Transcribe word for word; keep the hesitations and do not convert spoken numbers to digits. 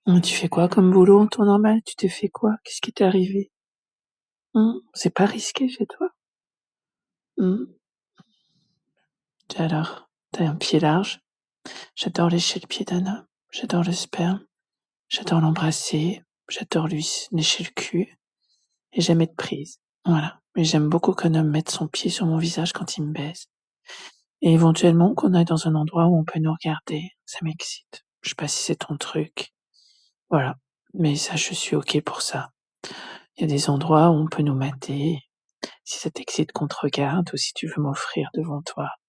Hum, Tu fais quoi comme boulot en temps normal? Tu t'es fait quoi? Qu'est-ce qui t'est arrivé? Hum, C'est pas risqué chez toi? Hum, Alors, t'as un pied large. J'adore lécher le pied d'un homme. J'adore le sperme. J'adore l'embrasser. J'adore lui lécher le cul. Et j'aime être prise. Voilà. Mais j'aime beaucoup qu'un homme mette son pied sur mon visage quand il me baise. Et éventuellement qu'on aille dans un endroit où on peut nous regarder. Ça m'excite. Je sais pas si c'est ton truc. Voilà. Mais ça, je suis ok pour ça. Il y a des endroits où on peut nous mater. Si ça t'excite qu'on te regarde ou si tu veux m'offrir devant toi.